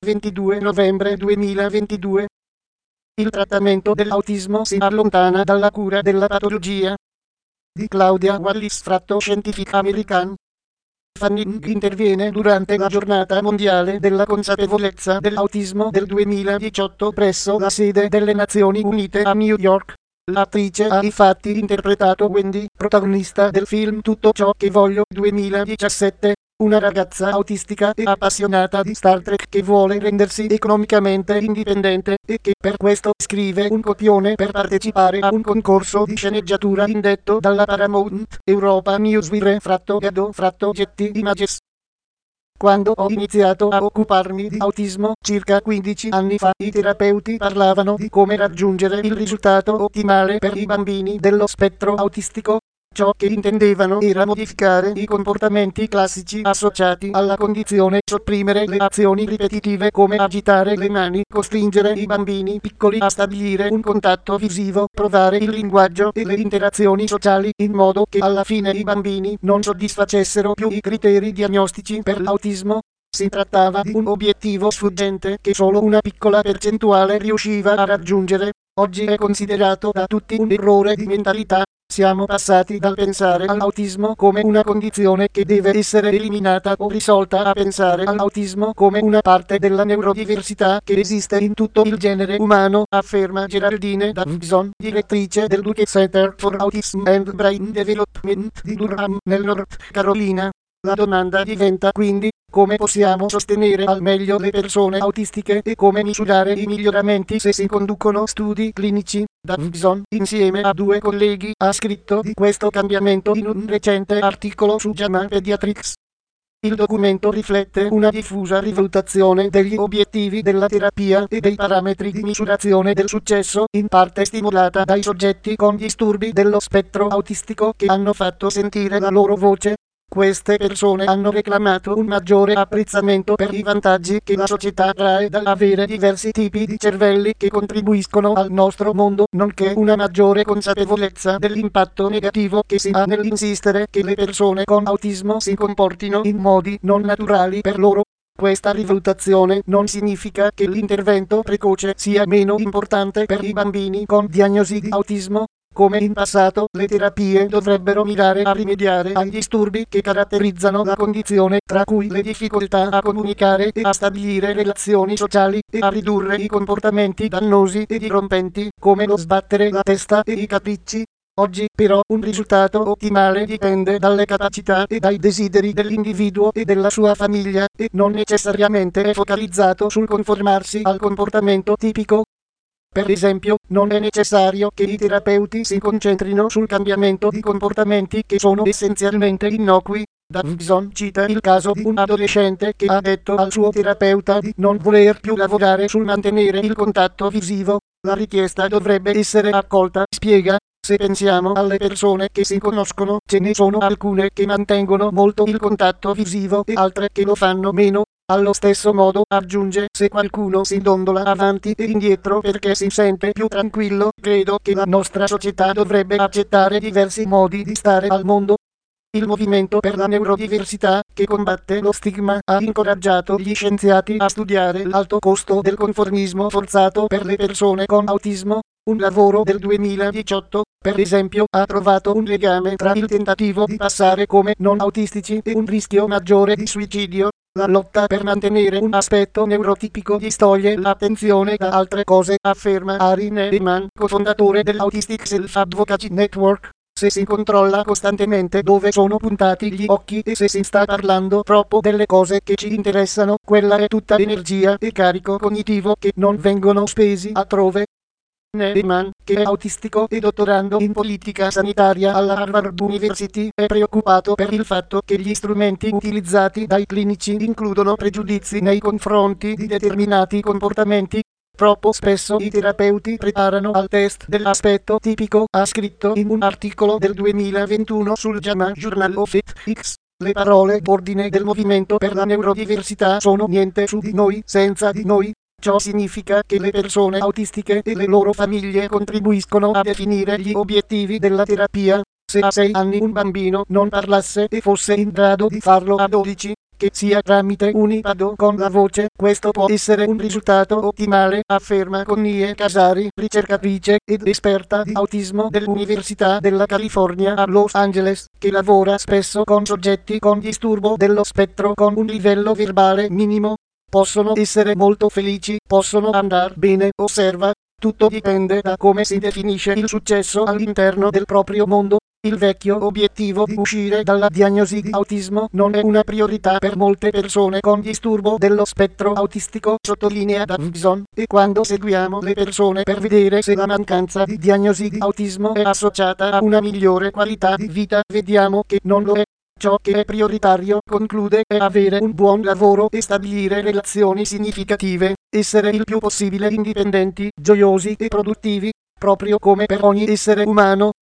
22 novembre 2022. Il trattamento dell'autismo si allontana dalla cura della patologia. Di Claudia Wallis, tratto Scientific American. Fanning interviene durante la giornata mondiale della consapevolezza dell'autismo del 2018 presso la sede delle Nazioni Unite a New York. L'attrice ha infatti interpretato Wendy, protagonista del film Tutto ciò che voglio 2017, una ragazza autistica e appassionata di Star Trek che vuole rendersi economicamente indipendente e che per questo scrive un copione per partecipare a un concorso di sceneggiatura indetto dalla Paramount Europa Newswire Getty Images. Quando ho iniziato a occuparmi di autismo circa 15 anni fa, i terapeuti parlavano di come raggiungere il risultato ottimale per i bambini dello spettro autistico. Ciò che intendevano era modificare i comportamenti classici associati alla condizione, sopprimere le azioni ripetitive come agitare le mani, costringere i bambini piccoli a stabilire un contatto visivo, provare il linguaggio e le interazioni sociali, in modo che alla fine i bambini non soddisfacessero più i criteri diagnostici per l'autismo. Si trattava di un obiettivo sfuggente che solo una piccola percentuale riusciva a raggiungere. Oggi è considerato da tutti un errore di mentalità. Siamo passati dal pensare all'autismo come una condizione che deve essere eliminata o risolta a pensare all'autismo come una parte della neurodiversità che esiste in tutto il genere umano, afferma Geraldine Davidson, direttrice del Duke Center for Autism and Brain Development di Durham, nel North Carolina. La domanda diventa quindi: come possiamo sostenere al meglio le persone autistiche e come misurare i miglioramenti se si conducono studi clinici? Davidson, insieme a 2 colleghi, ha scritto di questo cambiamento in un recente articolo su JAMA Pediatrics. Il documento riflette una diffusa rivalutazione degli obiettivi della terapia e dei parametri di misurazione del successo, in parte stimolata dai soggetti con disturbi dello spettro autistico che hanno fatto sentire la loro voce. Queste persone hanno reclamato un maggiore apprezzamento per i vantaggi che la società trae dall'avere diversi tipi di cervelli che contribuiscono al nostro mondo, nonché una maggiore consapevolezza dell'impatto negativo che si ha nell'insistere che le persone con autismo si comportino in modi non naturali per loro. Questa rivalutazione non significa che l'intervento precoce sia meno importante per i bambini con diagnosi di autismo. Come in passato, le terapie dovrebbero mirare a rimediare ai disturbi che caratterizzano la condizione, tra cui le difficoltà a comunicare e a stabilire relazioni sociali, e a ridurre i comportamenti dannosi e dirompenti, come lo sbattere la testa e i capricci. Oggi, però, un risultato ottimale dipende dalle capacità e dai desideri dell'individuo e della sua famiglia, e non necessariamente è focalizzato sul conformarsi al comportamento tipico. Per esempio, non è necessario che i terapeuti si concentrino sul cambiamento di comportamenti che sono essenzialmente innocui. Davidson cita il caso di un adolescente che ha detto al suo terapeuta di non voler più lavorare sul mantenere il contatto visivo. La richiesta dovrebbe essere accolta, spiega. Se pensiamo alle persone che si conoscono, ce ne sono alcune che mantengono molto il contatto visivo e altre che lo fanno meno. Allo stesso modo, aggiunge, se qualcuno si dondola avanti e indietro perché si sente più tranquillo, credo che la nostra società dovrebbe accettare diversi modi di stare al mondo. Il movimento per la neurodiversità, che combatte lo stigma, ha incoraggiato gli scienziati a studiare l'alto costo del conformismo forzato per le persone con autismo. Un lavoro del 2018, per esempio, ha trovato un legame tra il tentativo di passare come non autistici e un rischio maggiore di suicidio. La lotta per mantenere un aspetto neurotipico distoglie l'attenzione da altre cose, afferma Ari Ne'eman, cofondatore dell'Autistic Self-Advocacy Network. Se si controlla costantemente dove sono puntati gli occhi e se si sta parlando troppo delle cose che ci interessano, quella è tutta energia e carico cognitivo che non vengono spesi altrove. Ne'eman, che è autistico e dottorando in politica sanitaria alla Harvard University, è preoccupato per il fatto che gli strumenti utilizzati dai clinici includono pregiudizi nei confronti di determinati comportamenti. Troppo spesso i terapeuti preparano al test dell'aspetto tipico, ha scritto in un articolo del 2021 sul JAMA Journal of Ethics. Le parole d'ordine del movimento per la neurodiversità sono niente su di noi, senza di noi. Ciò significa che le persone autistiche e le loro famiglie contribuiscono a definire gli obiettivi della terapia. Se a 6 anni un bambino non parlasse e fosse in grado di farlo a 12, che sia tramite un iPad con la voce. Questo può essere un risultato ottimale, afferma Connie Casari, ricercatrice ed esperta di autismo dell'Università della California a Los Angeles, che lavora spesso con soggetti con disturbo dello spettro con un livello verbale minimo. Possono essere molto felici, possono andar bene, osserva. Tutto dipende da come si definisce il successo all'interno del proprio mondo. Il vecchio obiettivo di uscire dalla diagnosi di autismo non è una priorità per molte persone con disturbo dello spettro autistico, sottolinea Davidson, e quando seguiamo le persone per vedere se la mancanza di diagnosi di autismo è associata a una migliore qualità di vita, vediamo che non lo è. Ciò che è prioritario, conclude, è avere un buon lavoro e stabilire relazioni significative, essere il più possibile indipendenti, gioiosi e produttivi, proprio come per ogni essere umano.